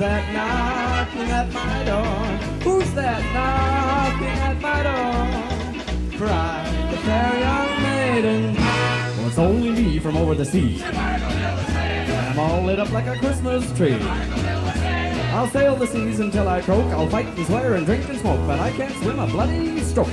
that knocking at my door? Who's that knocking at my door? Cried the fair young maiden. Well, it's only me from over the sea. I'm all lit up like a Christmas tree. I'll sail the seas until I croak. I'll fight and swear and drink and smoke, but I can't swim a bloody stroke.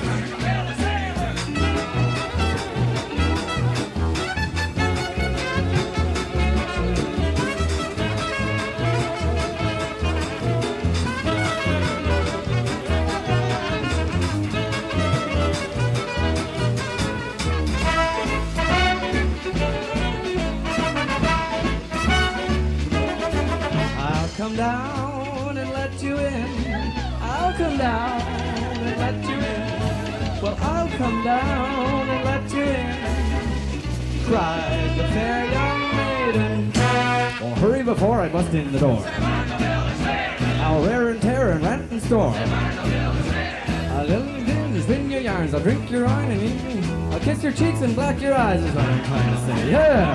Come down and let you in. I'll come down and let you in. Well, I'll come down and let you in. Cried the fair young maiden. Well, hurry before I bust in the door. I'll rear and tear and rant and store. I'll spin your yarns. I'll drink your wine and eat me. I'll kiss your cheeks and black your eyes is what I'm trying to say. Yeah!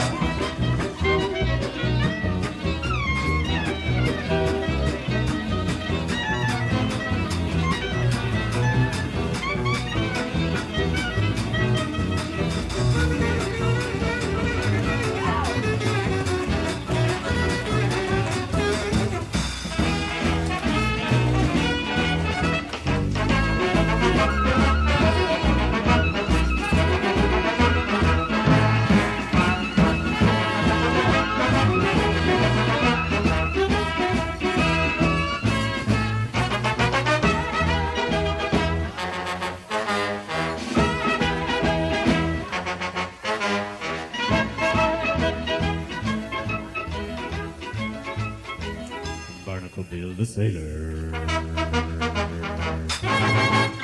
Barnacle Bill the sailor.